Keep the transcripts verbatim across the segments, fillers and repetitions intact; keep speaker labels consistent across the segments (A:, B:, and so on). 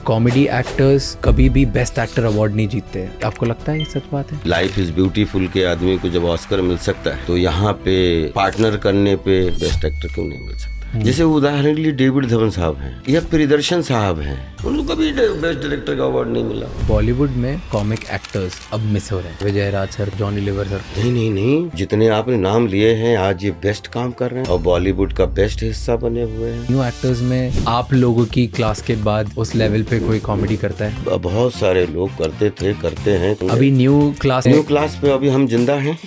A: Comedy actors कभी भी best actor award नहीं जीतते। आपको लगता है ये सच बात है?
B: लाइफ इज ब्यूटीफुल के आदमी को जब ऑस्कर मिल सकता है तो यहाँ पे पार्टनर करने पे बेस्ट एक्टर क्यों नहीं मिल सकता? जैसे उदाहरण के लिए डेविड धवन साहब हैं या प्रियदर्शन साहब हैं, उनको कभी बेस्ट डायरेक्टर का अवार्ड नहीं मिला।
A: बॉलीवुड में कॉमिक एक्टर्स अब मिस हो रहे हैं। Vijay Raj sir, Johnny Lever sir.
B: नहीं नहीं नहीं जितने आपने नाम लिए हैं आज ये बेस्ट काम कर रहे हैं और बॉलीवुड का बेस्ट हिस्सा बने हुए हैं।
A: न्यू एक्टर्स में आप लोगों की क्लास के बाद उस लेवल पे कोई कॉमेडी करता है?
B: बहुत सारे लोग करते थे, करते हैं।
A: अभी न्यू क्लास
B: न्यू क्लास पे अभी हम जिंदा हैं।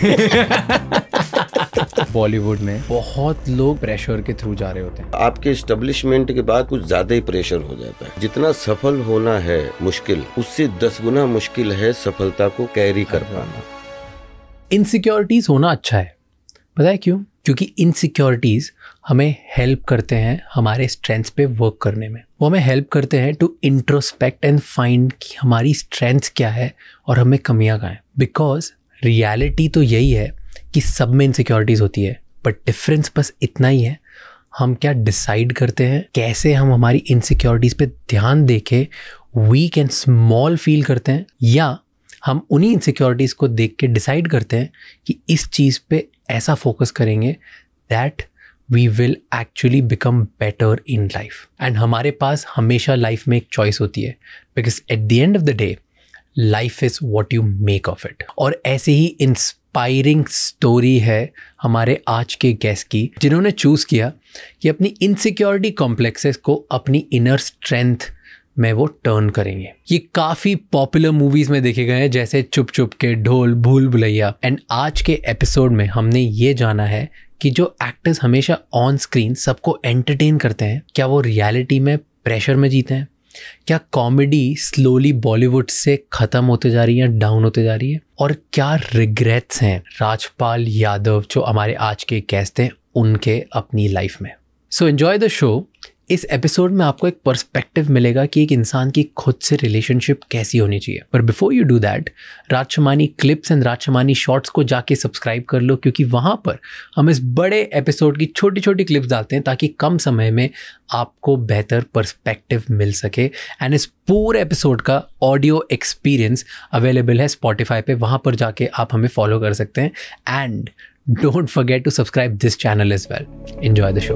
A: बॉलीवुड में बहुत लोग प्रेशर के थ्रू जा रहे होते हैं।
B: आपके एस्टेब्लिशमेंट के बाद कुछ ज्यादा ही प्रेशर हो जाता है। जितना सफल होना है मुश्किल, उससे दस गुना मुश्किल है सफलता को कैरी कर पाना।
A: इनसिक्योरिटीज होना अच्छा है, पता है क्यों? क्योंकि इनसिक्योरिटीज हमें हेल्प करते हैं हमारे स्ट्रेंथ्स पे वर्क करने में। वो हमें हेल्प करते हैं टू इंट्रोस्पेक्ट एंड फाइंड कि हमारी स्ट्रेंथ्स क्या है और हमें कमियां कहाँ हैं। बिकॉज रियलिटी तो यही है कि सब में इनसिक्योरिटीज होती है, बट डिफरेंस बस इतना ही है, हम क्या डिसाइड करते हैं, कैसे हम हमारी इनसिक्योरिटीज पे दैन देके वीक एंड स्मॉल फील करते हैं, या हम उन्हीं इनसिक्योरिटीज को देख के डिसाइड करते हैं कि इस चीज़ पे ऐसा फोकस करेंगे that we will actually become better in life. And हमारे पास हमेशा लाइफ में एक चॉइस होती है, because at the end of the day life is what you make of it. और ऐसे ही इंस्पायरिंग स्टोरी है हमारे आज के गेस्ट की, जिन्होंने चूज़ किया कि अपनी इनसिक्योरिटी कॉम्प्लेक्सेस को अपनी इनर स्ट्रेंथ में वो टर्न करेंगे। ये काफ़ी पॉपुलर मूवीज़ में देखे गए हैं, जैसे चुप चुप के, ढोल, भूल भुलैया। एंड आज के एपिसोड में हमने ये जाना है कि जो एक्टर्स हमेशा ऑन स्क्रीन सबको एंटरटेन करते हैं, क्या वो रियलिटी में प्रेशर में जीते हैं? क्या कॉमेडी स्लोली बॉलीवुड से ख़त्म होते जा रही है, डाउन होते जा रही है? और क्या रिग्रेट्स हैं राजपाल यादव, जो हमारे आज के गेस्ट हैं, उनके अपनी लाइफ में? So enjoy the show. इस एपिसोड में आपको एक पर्सपेक्टिव मिलेगा कि एक इंसान की खुद से रिलेशनशिप कैसी होनी चाहिए। पर before you do that, Raj Shamani clips and Raj Shamani shorts को जाके सब्सक्राइब कर लो, क्योंकि वहाँ पर हम इस बड़े एपिसोड की छोटी छोटी क्लिप्स डालते हैं ताकि कम समय में आपको बेहतर पर्सपेक्टिव मिल सके। एंड इस पूरे एपिसोड का ऑडियो एक्सपीरियंस अवेलेबल है स्पॉटिफाई पे, वहाँ पर जाके आप हमें फॉलो कर सकते हैं। And don't forget to subscribe this channel as well. Enjoy the show.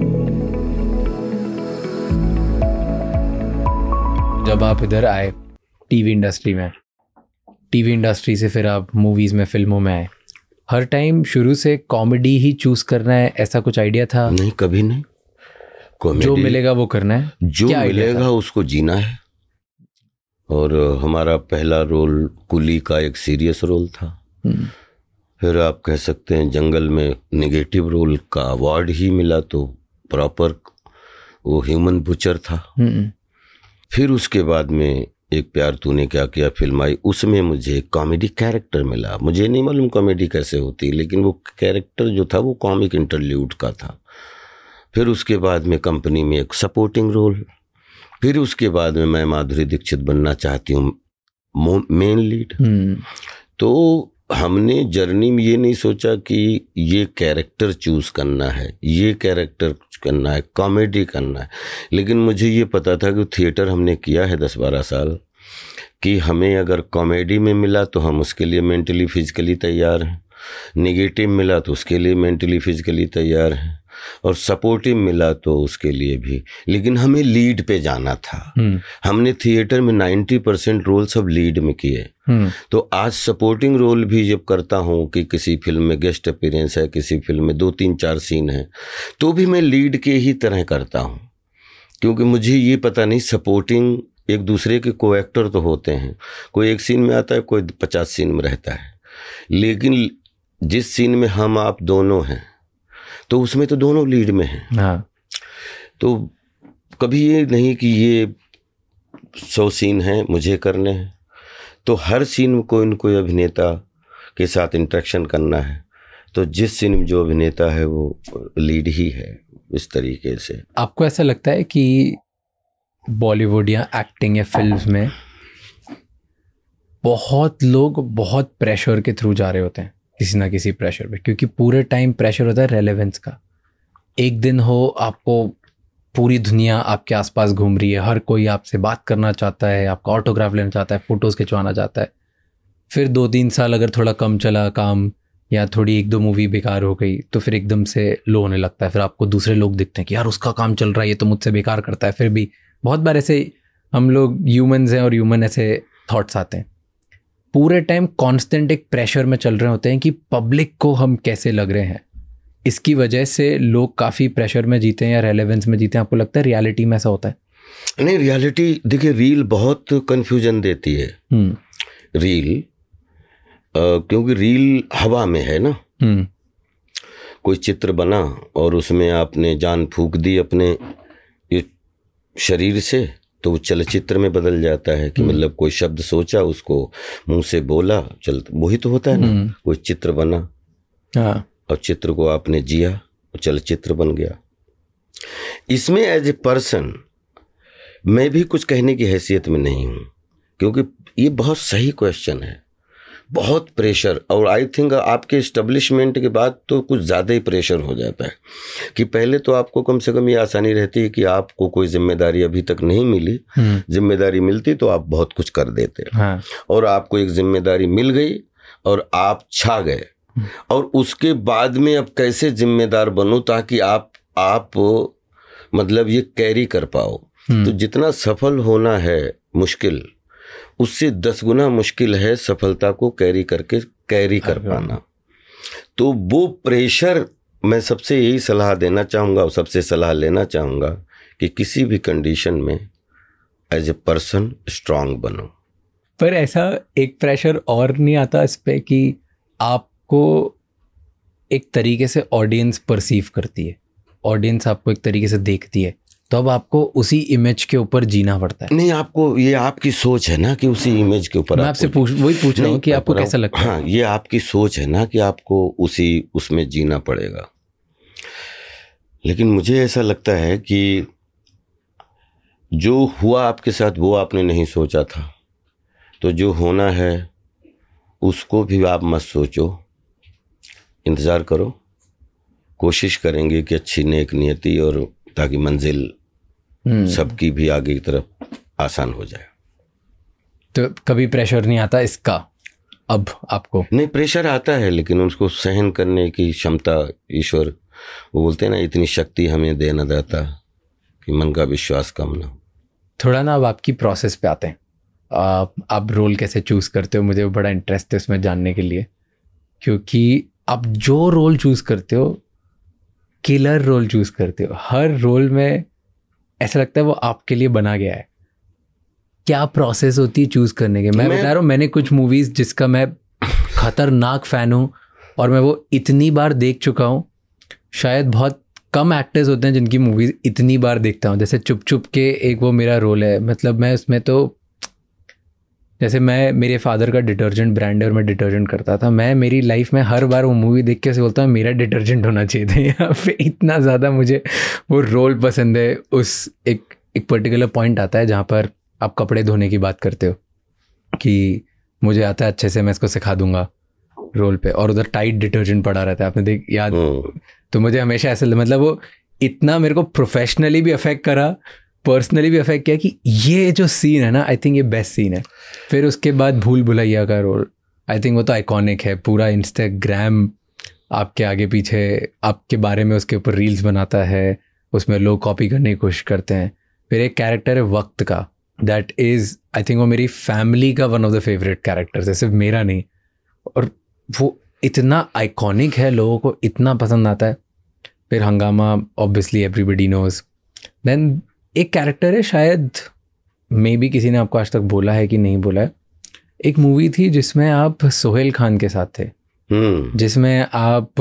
A: जब आप इधर आए टीवी इंडस्ट्री में, टीवी इंडस्ट्री से फिर आप मूवीज़ में, फिल्मों में आए, हर टाइम शुरू से कॉमेडी ही चूज़ करना है, ऐसा कुछ आइडिया था?
B: नहीं, कभी नहीं।
A: जो मिलेगा वो करना है,
B: जो मिलेगा उसको जीना है। और हमारा पहला रोल कुली का एक सीरियस रोल था। फिर आप कह सकते हैं जंगल में नेगेटिव रोल का अवार्ड ही मिला, तो प्रॉपर वो ह्यूमन बुचर था। फिर उसके बाद में एक प्यार तूने क्या किया फिल्म आई, उसमें मुझे कॉमेडी कैरेक्टर मिला। मुझे नहीं मालूम कॉमेडी कैसे होती है, लेकिन वो कैरेक्टर जो था वो कॉमिक इंटरल्यूड का था। फिर उसके बाद में कंपनी में एक सपोर्टिंग रोल। फिर उसके बाद में मैं माधुरी दीक्षित बनना चाहती हूँ मेन लीड। तो हमने जर्नी में ये नहीं सोचा कि ये कैरेक्टर चूज करना है, ये कैरेक्टर करना है, कॉमेडी करना है। लेकिन मुझे ये पता था कि थिएटर हमने किया है दस बारह साल, कि हमें अगर कॉमेडी में मिला तो हम उसके लिए मेंटली फिजिकली तैयार हैं, नेगेटिव मिला तो उसके लिए मेंटली फिजिकली तैयार हैं, और सपोर्टिव मिला तो उसके लिए भी। लेकिन हमें लीड पे जाना था। हमने थिएटर में नब्बे परसेंट रोल सब लीड में किए। तो आज सपोर्टिंग रोल भी जब करता हूँ कि किसी फिल्म में गेस्ट अपीयरेंस है, किसी फिल्म में दो तीन चार सीन है, तो भी मैं लीड के ही तरह करता हूँ, क्योंकि मुझे ये पता नहीं, सपोर्टिंग एक दूसरे के को एक्टर तो होते हैं, कोई एक सीन में आता है, कोई पचास सीन में रहता है, लेकिन जिस सीन में हम आप दोनों हैं तो उसमें तो दोनों लीड में हैं। हाँ। तो कभी ये नहीं कि ये सौ सीन हैं मुझे करने हैं, तो हर सीन में कोई न कोई अभिनेता के साथ इंटरेक्शन करना है, तो जिस सीन में जो अभिनेता है वो लीड ही है। इस तरीके से
A: आपको ऐसा लगता है कि बॉलीवुड या एक्टिंग या फिल्म्स में बहुत लोग बहुत प्रेशर के थ्रू जा रहे होते हैं, किसी ना किसी प्रेशर पे, क्योंकि पूरे टाइम प्रेशर होता है रेलेवेंस का। एक दिन हो आपको पूरी दुनिया आपके आसपास घूम रही है, हर कोई आपसे बात करना चाहता है, आपका ऑटोग्राफ लेना चाहता है, फ़ोटोज़ खिंचवाना चाहता है। फिर दो तीन साल अगर थोड़ा कम चला काम या थोड़ी एक दो मूवी बेकार हो गई तो फिर एकदम से लो होने लगता है। फिर आपको दूसरे लोग दिखते हैं कि यार उसका काम चल रहा है, ये तो मुझसे बेकार करता है। फिर भी बहुत बार ऐसे हम लोग ह्यूमंस हैं और ह्यूमन ऐसे थॉट्स आते हैं। पूरे टाइम कांस्टेंट एक प्रेशर में चल रहे होते हैं कि पब्लिक को हम कैसे लग रहे हैं। इसकी वजह से लोग काफ़ी प्रेशर में जीते हैं या रेलेवेंस में जीते हैं। आपको लगता है रियलिटी में ऐसा होता है?
B: नहीं, रियलिटी देखिए, रील बहुत कन्फ्यूजन देती है। रील Uh, क्योंकि रील हवा में है ना। hmm. कोई चित्र बना और उसमें आपने जान फूंक दी अपने ये शरीर से, तो वो चलचित्र में बदल जाता है कि hmm. मतलब कोई शब्द सोचा, उसको मुंह से बोला, चल वही तो होता है ना। hmm. कोई चित्र बना हाँ. और चित्र को आपने जिया, वो चलचित्र बन गया। इसमें एज ए पर्सन मैं भी कुछ कहने की हैसियत में नहीं हूँ, क्योंकि ये बहुत सही क्वेश्चन है। बहुत प्रेशर, और आई थिंक आपके इस्टेब्लिशमेंट के बाद तो कुछ ज़्यादा ही प्रेशर हो जाता है कि पहले तो आपको कम से कम ये आसानी रहती है कि आपको कोई जिम्मेदारी अभी तक नहीं मिली, जिम्मेदारी मिलती तो आप बहुत कुछ कर देते। हाँ। और आपको एक जिम्मेदारी मिल गई और आप छा गए, और उसके बाद में अब कैसे जिम्मेदार बनो ताकि आप आप मतलब ये कैरी कर पाओ। तो जितना सफल होना है मुश्किल, उससे दस गुना मुश्किल है सफलता को कैरी करके कैरी कर पाना। तो वो प्रेशर, मैं सबसे यही सलाह देना चाहूँगा और सबसे सलाह लेना चाहूँगा कि किसी भी कंडीशन में एज ए पर्सन स्ट्रांग बनो।
A: पर ऐसा एक प्रेशर और नहीं आता इस पे कि आपको एक तरीके से ऑडियंस परसीव करती है, ऑडियंस आपको एक तरीके से देखती है, तो अब आपको उसी इमेज के ऊपर जीना पड़ता है?
B: नहीं, आपको ये आपकी सोच है ना कि उसी इमेज के ऊपर।
A: मैं आपसे पूछ वही पूछ रहा हूँ कि आपको कैसा लगता है?
B: हाँ, ये आपकी सोच है ना कि आपको उसी उसमें जीना पड़ेगा। लेकिन मुझे ऐसा लगता है कि जो हुआ आपके साथ वो आपने नहीं सोचा था, तो जो होना है उसको भी आप मत सोचो, इंतज़ार करो। कोशिश करेंगे कि अच्छी नेक नियति और ताकि मंजिल सबकी भी आगे की तरफ आसान हो जाए।
A: तो कभी प्रेशर नहीं आता इसका अब आपको?
B: नहीं, प्रेशर आता है, लेकिन उसको सहन करने की क्षमता ईश्वर, वो बोलते हैं ना, इतनी शक्ति हमें दे न देता कि मन का विश्वास कम ना।
A: थोड़ा ना अब आपकी प्रोसेस पे आते हैं। आप आप रोल कैसे चूज़ करते हो? मुझे बड़ा इंटरेस्ट है उसमें जानने के लिए, क्योंकि आप जो रोल चूज़ करते हो, किलर रोल चूज़ करते हो। हर रोल में ऐसा लगता है वो आपके लिए बना गया है। क्या प्रोसेस होती है चूज़ करने के? मैं, मैं बता रहा हूँ, मैंने कुछ मूवीज़ जिसका मैं खतरनाक फ़ैन हूँ और मैं वो इतनी बार देख चुका हूँ। शायद बहुत कम एक्टर्स होते हैं जिनकी मूवीज़ इतनी बार देखता हूँ। जैसे चुप चुप के एक वो मेरा रोल है, मतलब मैं उसमें तो, जैसे मैं, मेरे फादर का डिटर्जेंट ब्रांड है और मैं डिटर्जेंट करता था। मैं मेरी लाइफ में हर बार वो मूवी देख के ऐसे बोलता हूँ मेरा डिटर्जेंट होना चाहिए था यहाँ पे। इतना ज़्यादा मुझे वो रोल पसंद है। उस एक एक पर्टिकुलर पॉइंट आता है जहाँ पर आप कपड़े धोने की बात करते हो कि मुझे आता है अच्छे से, मैं इसको सिखा दूंगा रोल पे, और उधर टाइट डिटर्जेंट पड़ा रहता है, आपने देख याद? तो मुझे हमेशा ऐसे, मतलब वो इतना मेरे को प्रोफेशनली भी अफेक्ट करा, पर्सनली भी अफेक्ट किया कि ये जो सीन है ना, आई थिंक ये बेस्ट सीन है। फिर उसके बाद भूल भुलैया का रोल, आई थिंक वो तो आइकॉनिक है। पूरा इंस्टाग्राम आपके आगे पीछे आपके बारे में उसके ऊपर रील्स बनाता है, उसमें लोग कॉपी करने की कोशिश करते हैं। फिर एक कैरेक्टर है वक्त का, दैट इज़, आई थिंक वो मेरी फैमिली का one of the favourite characters है, सिर्फ मेरा नहीं। और वो इतना आइकॉनिक है, लोगों को इतना पसंद आता है। फिर Hungama, obviously everybody knows. Then एक कैरेक्टर है, शायद मे बी किसी ने आपको आज तक बोला है कि नहीं बोला है, एक मूवी थी जिसमें आप सोहेल खान के साथ थे, hmm. जिसमें आप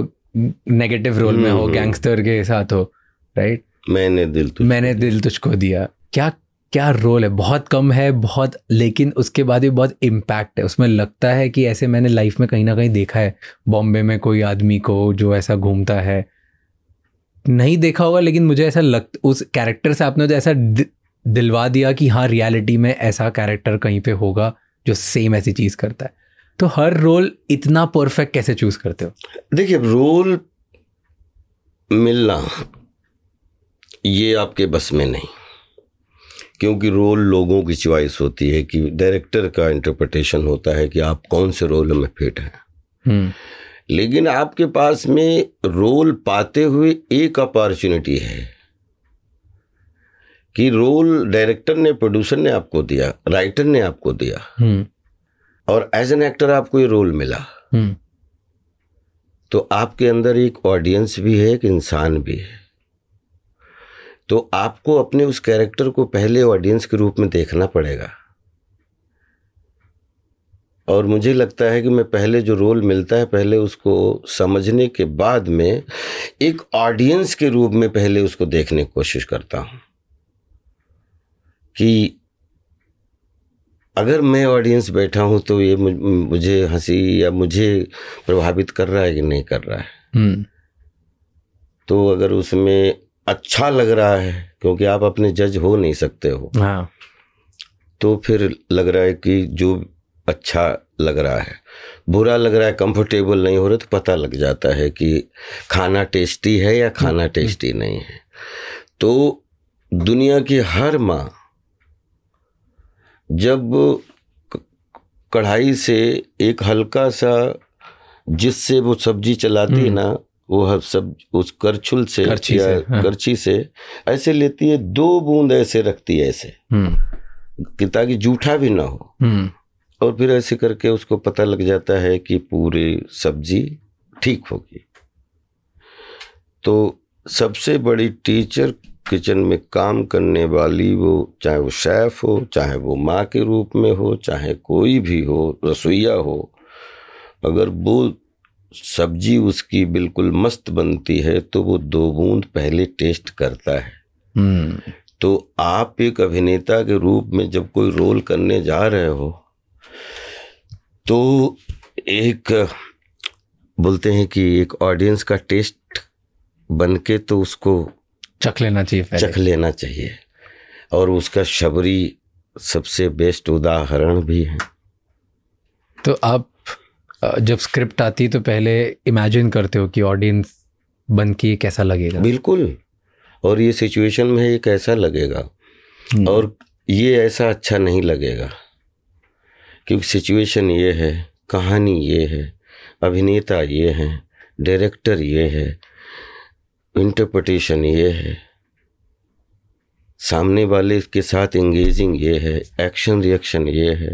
A: नेगेटिव रोल hmm. में हो, गैंगस्टर के साथ हो, राइट?
B: मैंने दिल तुझको
A: मैंने दिल तुझको दिया। क्या क्या रोल है, बहुत कम है बहुत, लेकिन उसके बाद भी बहुत इम्पैक्ट है उसमें। लगता है कि ऐसे मैंने लाइफ में कहीं ना कहीं देखा है, बॉम्बे में कोई आदमी को जो ऐसा घूमता है, नहीं देखा होगा, लेकिन मुझे ऐसा लग, उस कैरेक्टर से आपने तो ऐसा दि, दिलवा दिया कि हाँ रियलिटी में ऐसा कैरेक्टर कहीं पे होगा जो सेम ऐसी चीज़ करता है। तो हर रोल इतना परफेक्ट कैसे चूज करते हो?
B: देखिए, रोल मिलना ये आपके बस में नहीं, क्योंकि रोल लोगों की चॉइस होती है कि डायरेक्टर का इंटरप्रिटेशन होता है कि आप कौन से रोल में फिट हैं। लेकिन आपके पास में रोल पाते हुए एक अपॉर्चुनिटी है कि रोल डायरेक्टर ने, प्रोड्यूसर ने आपको दिया, राइटर ने आपको दिया, और एज एन एक्टर आपको ये रोल मिला, तो आपके अंदर एक ऑडियंस भी है, एक इंसान भी है। तो आपको अपने उस कैरेक्टर को पहले ऑडियंस के रूप में देखना पड़ेगा। और मुझे लगता है कि मैं पहले जो रोल मिलता है, पहले उसको समझने के बाद में एक ऑडियंस के रूप में पहले उसको देखने की कोशिश करता हूँ कि अगर मैं ऑडियंस बैठा हूँ तो ये मुझे हंसी या मुझे प्रभावित कर रहा है कि नहीं कर रहा है। तो अगर उसमें अच्छा लग रहा है, क्योंकि आप अपने जज हो नहीं सकते हो, हाँ, तो फिर लग रहा है कि जो अच्छा लग रहा है, बुरा लग रहा है, कंफर्टेबल नहीं हो रहा, तो पता लग जाता है कि खाना टेस्टी है या खाना टेस्टी नहीं है। तो दुनिया की हर माँ जब कढ़ाई से एक हल्का सा, जिससे वो सब्जी चलाती है ना, वो सब उस करछुल से करछी या से, हाँ। करछी से ऐसे लेती है, दो बूंद ऐसे रखती है ऐसे कि ताकि जूठा भी ना हो, और फिर ऐसे करके उसको पता लग जाता है कि पूरी सब्जी ठीक होगी। तो सबसे बड़ी टीचर किचन में काम करने वाली, वो चाहे वो शेफ हो, चाहे वो माँ के रूप में हो, चाहे कोई भी हो, रसोइया हो, अगर वो सब्जी उसकी बिल्कुल मस्त बनती है तो वो दो बूंद पहले टेस्ट करता है। hmm. तो आप एक अभिनेता के रूप में जब कोई रोल करने जा रहे हो तो एक बोलते हैं कि एक ऑडियंस का टेस्ट बनके तो उसको
A: चख लेना चाहिए पहले।
B: चख लेना चाहिए। और उसका शबरी सबसे बेस्ट उदाहरण भी है।
A: तो आप जब स्क्रिप्ट आती तो पहले इमेजिन करते हो कि ऑडियंस बन के कैसा लगेगा?
B: बिल्कुल, और ये सिचुएशन में ये कैसा लगेगा और ये ऐसा अच्छा नहीं लगेगा, क्योंकि सिचुएशन ये है, कहानी ये है, अभिनेता ये है, डायरेक्टर ये है, इंटरप्रिटेशन ये है, सामने वाले के साथ एंगेजिंग ये है, एक्शन रिएक्शन ये है।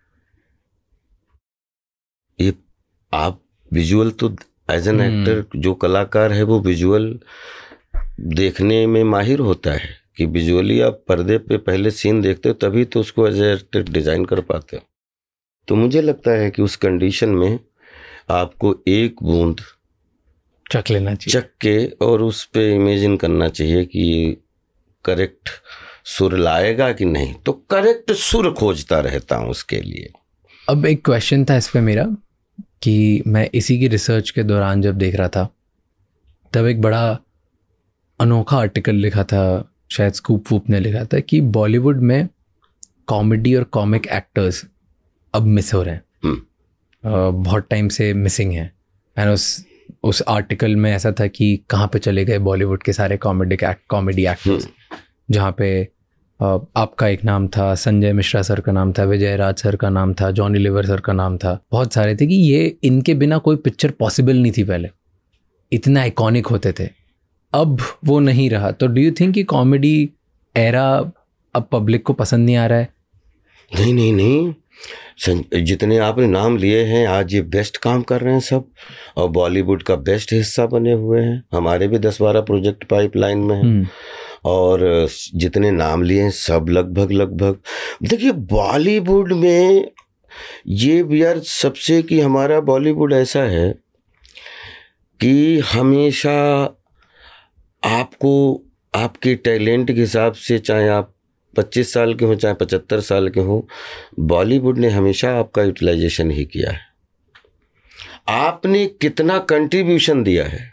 B: ये आप विजुअल तो एज एन एक्टर, जो कलाकार है वो विजुअल देखने में माहिर होता है कि विजुअली आप पर्दे पे पहले सीन देखते हो तभी तो उसको एज ए एक्टर डिजाइन कर पाते हो। तो मुझे लगता है कि उस कंडीशन में आपको एक बूंद
A: चख लेना चाहिए,
B: चख के और उस पे इमेजिन करना चाहिए कि ये करेक्ट सुर लाएगा कि नहीं, तो करेक्ट सुर खोजता रहता हूँ उसके लिए।
A: अब एक क्वेश्चन था इस पे मेरा कि मैं इसी की रिसर्च के दौरान जब देख रहा था तब एक बड़ा अनोखा आर्टिकल लिखा था, शायद स्कूप वूप ने लिखा था, कि बॉलीवुड में कॉमेडी और कॉमिक एक्टर्स अब मिस हो रहे हैं, uh, बहुत टाइम से मिसिंग हैं। एंड उस उस आर्टिकल में ऐसा था कि कहाँ पे चले गए बॉलीवुड के सारे कॉमेडी कॉमेडी एक्टर्स, जहाँ पे uh, आपका एक नाम था, संजय मिश्रा सर का नाम था, विजय राज सर का नाम था, जॉनी लीवर सर का नाम था, बहुत सारे थे कि ये इनके बिना कोई पिक्चर पॉसिबल नहीं थी पहले, इतना आइकॉनिक होते थे। अब वो नहीं रहा। तो डू यू थिंक कि कॉमेडी एरा अब पब्लिक को पसंद नहीं आ रहा है?
B: नहीं नहीं नहीं, जितने आपने नाम लिए हैं आज ये बेस्ट काम कर रहे हैं सब, और बॉलीवुड का बेस्ट हिस्सा बने हुए हैं। हमारे भी दस बारह प्रोजेक्ट पाइपलाइन में हैं, और जितने नाम लिए हैं सब लगभग लगभग देखिए बॉलीवुड में ये भी यार सबसे कि हमारा बॉलीवुड ऐसा है कि हमेशा आपको आपके टैलेंट के हिसाब से, चाहे आप पच्चीस साल के हो चाहे पचहत्तर साल के हो, बॉलीवुड ने हमेशा आपका यूटिलाइजेशन ही किया है। आपने कितना कंट्रीब्यूशन दिया है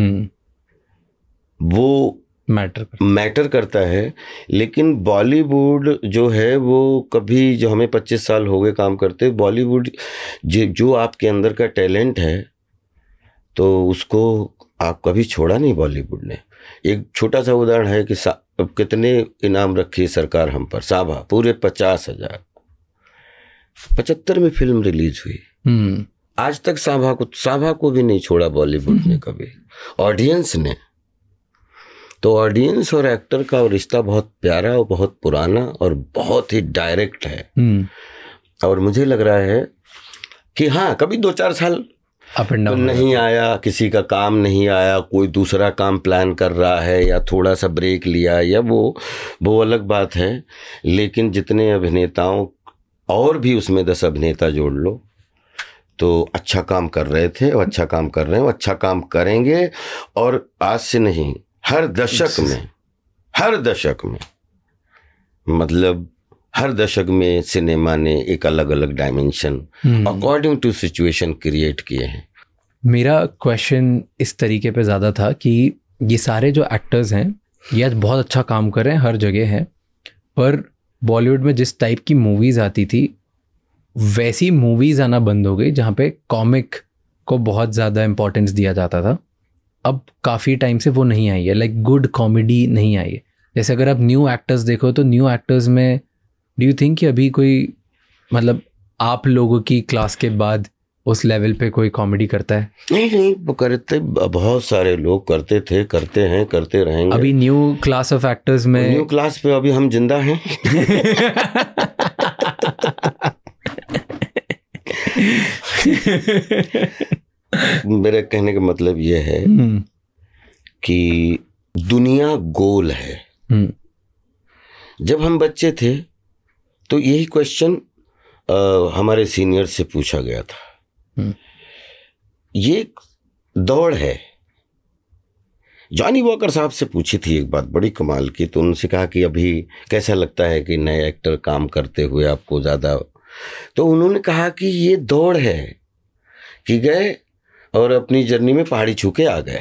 B: वो
A: मैटर
B: मैटर करता है। लेकिन बॉलीवुड जो है वो कभी, जो हमें पच्चीस साल हो गए काम करते, बॉलीवुड जो आपके अंदर का टैलेंट है तो उसको आप कभी छोड़ा नहीं बॉलीवुड ने। एक छोटा सा उदाहरण है कि कितने इनाम रखी सरकार हम पर, साभा पूरे पचास हजार पचहत्तर में फिल्म रिलीज हुई, आज तक साभा को साभा को भी नहीं छोड़ा बॉलीवुड ने कभी, ऑडियंस ने। तो ऑडियंस और एक्टर का रिश्ता बहुत प्यारा और बहुत पुराना और बहुत ही डायरेक्ट है। और मुझे लग रहा है कि हाँ, कभी दो चार साल
A: अप एंड डाउन
B: नहीं आया, किसी का काम नहीं आया, कोई दूसरा काम प्लान कर रहा है या थोड़ा सा ब्रेक लिया, या वो वो अलग बात है। लेकिन जितने अभिनेताओं, और भी उसमें दस अभिनेता जोड़ लो, तो अच्छा काम कर रहे थे और अच्छा काम कर रहे हैं, अच्छा काम करेंगे। और आज से नहीं, हर दशक में हर दशक में मतलब हर दशक में सिनेमा ने एक अलग अलग dimension according to situation create किए हैं।
A: मेरा क्वेश्चन इस तरीके पे ज़्यादा था कि ये सारे जो एक्टर्स हैं ये आज बहुत अच्छा काम कर रहे हैं, हर जगह हैं, पर बॉलीवुड में जिस टाइप की मूवीज़ आती थी वैसी मूवीज़ आना बंद हो गई जहाँ पे कॉमिक को बहुत ज़्यादा इम्पोर्टेंस दिया जाता था। अब काफ़ी टाइम से वो नहीं आई है, लाइक गुड कॉमेडी नहीं आई है। जैसे अगर आप न्यू एक्टर्स देखो तो न्यू एक्टर्स में डू यू थिंक कि अभी कोई, मतलब आप लोगों की क्लास के बाद उस लेवल पे कोई कॉमेडी करता है?
B: नहीं नहीं, वो करते, बहुत सारे लोग करते थे, करते हैं, करते रहेंगे।
A: अभी न्यू क्लास ऑफ एक्टर्स में,
B: न्यू क्लास पे अभी हम जिंदा हैं। मेरे कहने का मतलब ये है कि दुनिया गोल है। जब हम बच्चे थे तो यही क्वेश्चन हमारे सीनियर से पूछा गया था। ये दौड़ है। जॉनी वॉकर साहब से पूछी थी एक बात बड़ी कमाल की, तो उनसे कहा कि अभी कैसा लगता है कि नए एक्टर काम करते हुए आपको ज़्यादा? तो उन्होंने कहा कि ये दौड़ है कि गए और अपनी जर्नी में पहाड़ी छू के आ गए,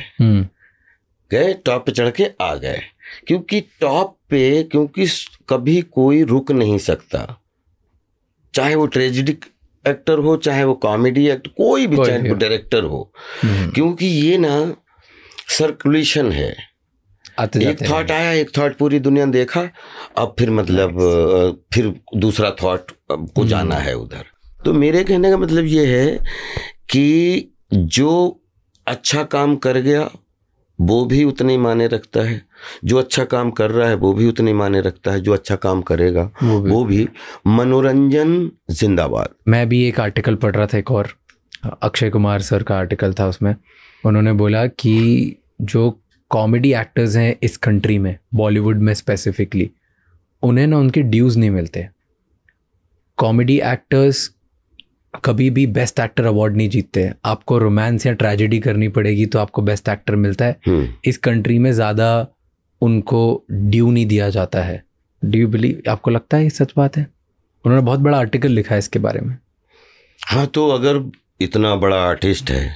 B: गए टॉप पे चढ़ के आ गए। क्योंकि टॉप पे, क्योंकि कभी कोई रुक नहीं सकता, चाहे वो ट्रेजिडिक एक्टर हो, चाहे वो कॉमेडी एक्टर, कोई भी, चाहे वो डायरेक्टर हो, क्योंकि ये ना सर्कुलेशन है। एक थॉट आया, एक थॉट पूरी दुनिया देखा, अब फिर मतलब फिर दूसरा थॉट को जाना है उधर। तो मेरे कहने का मतलब ये है कि जो अच्छा काम कर गया वो भी उतने ही माने रखता है, जो अच्छा काम कर रहा है वो भी उतने ही माने रखता है, जो अच्छा काम करेगा वो भी, वो भी। मनोरंजन जिंदाबाद।
A: मैं भी एक आर्टिकल पढ़ रहा था, एक और अक्षय कुमार सर का आर्टिकल था, उसमें उन्होंने बोला कि जो कॉमेडी एक्टर्स हैं इस कंट्री में, बॉलीवुड में स्पेसिफिकली, उन्हें ना उनके ड्यूज नहीं मिलते। कॉमेडी एक्टर्स कभी भी बेस्ट एक्टर अवार्ड नहीं जीतते। आपको रोमांस या ट्रेजेडी करनी पड़ेगी तो आपको बेस्ट एक्टर मिलता है। इस कंट्री में ज़्यादा उनको ड्यू नहीं दिया जाता है। डू यू बिलीव, आपको लगता है ये सच बात है? उन्होंने बहुत बड़ा आर्टिकल लिखा है इसके बारे में।
B: हाँ, तो अगर इतना बड़ा आर्टिस्ट है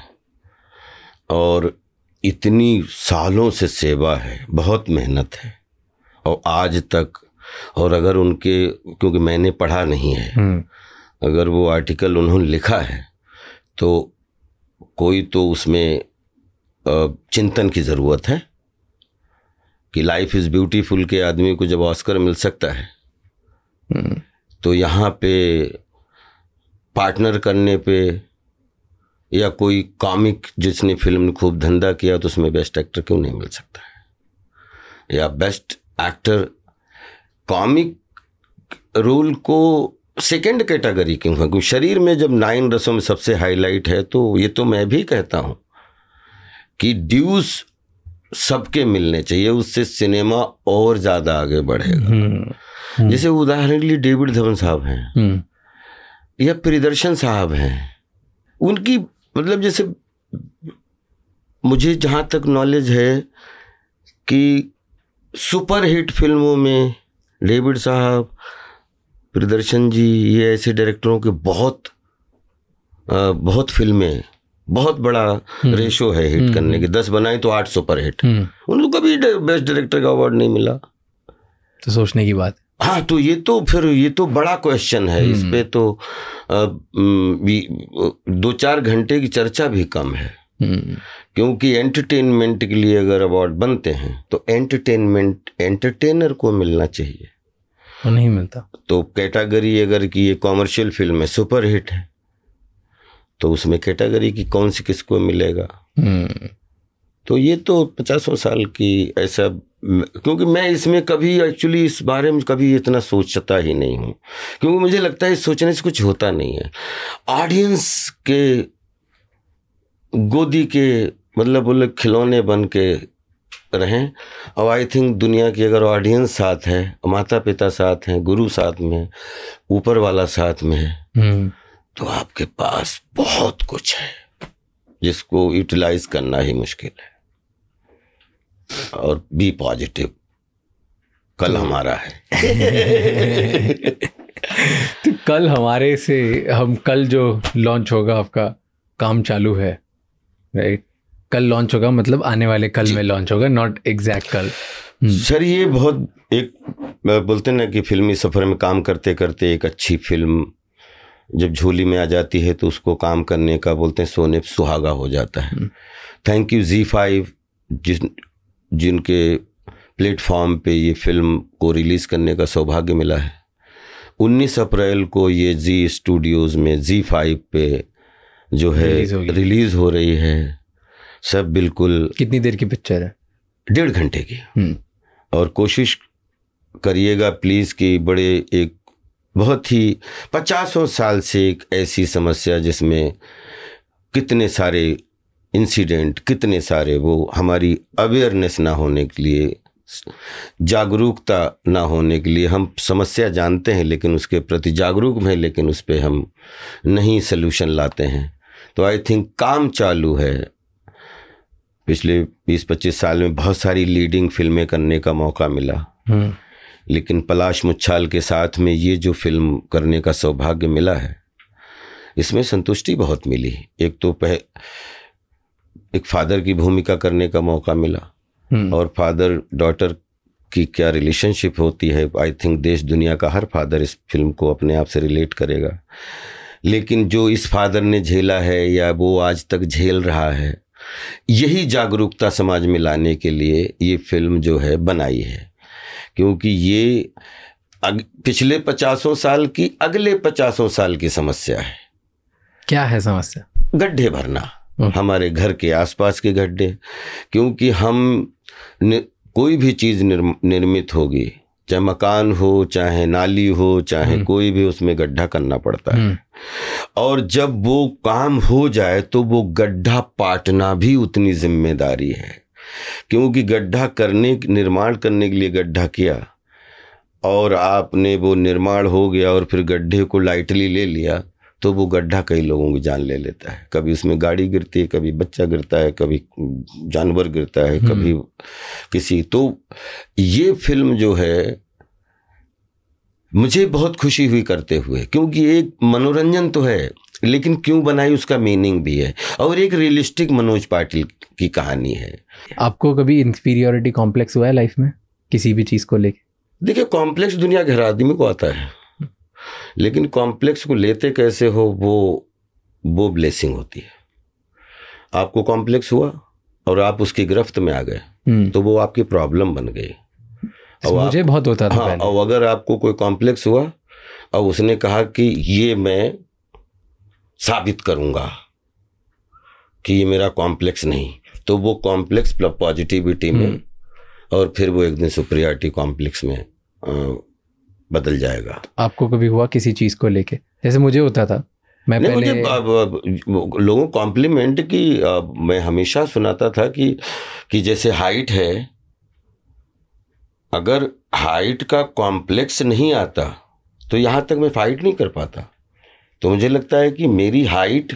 B: और इतनी सालों से सेवा है, बहुत मेहनत है, और आज तक, और अगर उनके, क्योंकि मैंने पढ़ा नहीं है, अगर वो आर्टिकल उन्होंने लिखा है तो कोई तो उसमें चिंतन की ज़रूरत है कि लाइफ इज़ ब्यूटीफुल के आदमी को जब ऑस्कर मिल सकता है तो यहाँ पे पार्टनर करने पे, या कोई कॉमिक जिसने फिल्म में खूब धंधा किया तो उसमें बेस्ट एक्टर क्यों नहीं मिल सकता है? या बेस्ट एक्टर कॉमिक रोल को सेकेंड कैटेगरी क्यों है? क्योंकि शरीर में जब नाइन रसों में सबसे हाईलाइट है, तो ये तो मैं भी कहता हूँ कि ड्यूज सबके मिलने चाहिए, उससे सिनेमा और ज़्यादा आगे बढ़ेगा। जैसे उदाहरण के लिए डेविड धवन साहब हैं या प्रियदर्शन साहब हैं, उनकी मतलब जैसे मुझे जहाँ तक नॉलेज है कि सुपर हिट फिल्मों में डेविड साहब, प्रियदर्शन जी, ये ऐसे डायरेक्टरों के बहुत आ, बहुत फिल्में, बहुत बड़ा रेशो है हिट करने की। दस बनाई तो आठ सुपर हिट। उनको कभी बेस्ट डायरेक्टर का अवार्ड नहीं मिला।
A: तो सोचने की बात।
B: हाँ, तो ये तो फिर ये तो बड़ा क्वेश्चन है। इस पे तो आ, दो चार घंटे की चर्चा भी कम है। क्योंकि एंटरटेनमेंट के लिए अगर अवार्ड बनते हैं तो एंटरटेनमेंट एंटरटेनर को मिलना चाहिए,
A: वो नहीं मिलता।
B: तो कैटेगरी अगर कि ये कॉमर्शियल फिल्म है, सुपर हिट है, तो उसमें कैटेगरी की कौन सी किसको मिलेगा। तो ये तो पचासों साल की ऐसा, क्योंकि मैं इसमें कभी एक्चुअली इस बारे में कभी इतना सोचता ही नहीं हूँ, क्योंकि मुझे लगता है इस सोचने से कुछ होता नहीं है। ऑडियंस के गोदी के मतलब वो लोग खिलौने बन के रहें, और आई थिंक दुनिया की अगर ऑडियंस साथ है, माता पिता साथ हैं, गुरु साथ में, ऊपर वाला साथ में है, तो आपके पास बहुत कुछ है जिसको यूटिलाइज करना ही मुश्किल है। और बी पॉजिटिव, कल तो हमारा है।
A: तो कल हमारे से हम कल जो लॉन्च होगा, आपका काम चालू है, राइट? कल लॉन्च होगा मतलब आने वाले कल में लॉन्च होगा, नॉट एग्जैक्ट कल।
B: सर ये बहुत एक बोलते ना कि फिल्मी सफर में काम करते करते एक अच्छी फिल्म जब झोली में आ जाती है तो उसको काम करने का बोलते हैं सोने सुहागा हो जाता है। थैंक यू ज़ी फाइव जिस जिनके प्लेटफॉर्म पे ये फिल्म को रिलीज़ करने का सौभाग्य मिला है। उन्नीस अप्रैल को ये जी स्टूडियोज़ में ज़ी फाइव पे जो है रिलीज़ हो रही है। सब बिल्कुल।
A: कितनी देर की पिक्चर है?
B: डेढ़ घंटे की। और कोशिश करिएगा प्लीज़ कि बड़े एक बहुत ही पचासों साल से एक ऐसी समस्या जिसमें कितने सारे इंसिडेंट, कितने सारे वो हमारी अवेयरनेस ना होने के लिए, जागरूकता ना होने के लिए, हम समस्या जानते हैं लेकिन उसके प्रति जागरूक हैं लेकिन उस पर हम नहीं सल्यूशन लाते हैं। तो आई थिंक काम चालू है। पिछले बीस पच्चीस साल में बहुत सारी लीडिंग फिल्में करने का मौका मिला, लेकिन पलाश मुच्छाल के साथ में ये जो फिल्म करने का सौभाग्य मिला है, इसमें संतुष्टि बहुत मिली। एक तो पह एक फादर की भूमिका करने का मौका मिला, और फादर डॉटर की क्या रिलेशनशिप होती है, आई थिंक देश दुनिया का हर फादर इस फिल्म को अपने आप से रिलेट करेगा। लेकिन जो इस फादर ने झेला है या वो आज तक झेल रहा है, यही जागरूकता समाज में लाने के लिए ये फिल्म जो है बनाई है। क्योंकि ये पिछले पचासों साल की अगले पचासों साल की समस्या है।
A: क्या है समस्या? गड्ढे
B: भरना, हमारे घर के आसपास के गड्ढे। क्योंकि हम कोई भी चीज़ निर्म, निर्मित होगी, चाहे मकान हो, चाहे नाली हो, चाहे कोई भी, उसमें गड्ढा करना पड़ता है। और जब वो काम हो जाए तो वो गड्ढा पाटना भी उतनी जिम्मेदारी है। क्योंकि गड्ढा करने निर्माण करने के लिए गड्ढा किया और आपने वो निर्माण हो गया और फिर गड्ढे को लाइटली ले लिया, तो वो गड्ढा कई लोगों की जान ले लेता है। कभी उसमें गाड़ी गिरती है, कभी बच्चा गिरता है, कभी जानवर गिरता है, कभी किसी। तो ये फिल्म जो है मुझे बहुत खुशी हुई करते हुए, क्योंकि एक मनोरंजन तो है लेकिन क्यों बनाई उसका मीनिंग भी है, और एक रियलिस्टिक मनोज पाटिल की कहानी है।
A: आपको कभी इंफीरियरिटी कॉम्प्लेक्स हुआ है लाइफ में किसी भी चीज़ को लेके?
B: देखिए, कॉम्प्लेक्स दुनिया के हर आदमी को आता है, लेकिन कॉम्प्लेक्स को लेते कैसे हो वो वो ब्लेसिंग होती है। आपको कॉम्प्लेक्स हुआ और आप उसकी गिरफ्त में आ गए तो वो आपकी प्रॉब्लम बन गई।
A: और मुझे आप, बहुत होता था।
B: हाँ, और अगर आपको कोई कॉम्प्लेक्स हुआ और उसने कहा कि ये मैं साबित करूंगा कि ये मेरा कॉम्प्लेक्स नहीं, तो वो कॉम्प्लेक्स प्लस पॉजिटिविटी में, और फिर वो एक दिन सुपरियरिटी कॉम्प्लेक्स में आ, बदल जाएगा।
A: आपको कभी हुआ किसी चीज़ को लेके? जैसे मुझे होता था, मैं
B: नहीं,
A: पहले
B: मुझे लोगों कॉम्प्लीमेंट की आ, मैं हमेशा सुनाता था कि कि जैसे हाइट है, अगर हाइट का कॉम्प्लेक्स नहीं आता तो यहाँ तक मैं फाइट नहीं कर पाता। तो मुझे लगता है कि मेरी हाइट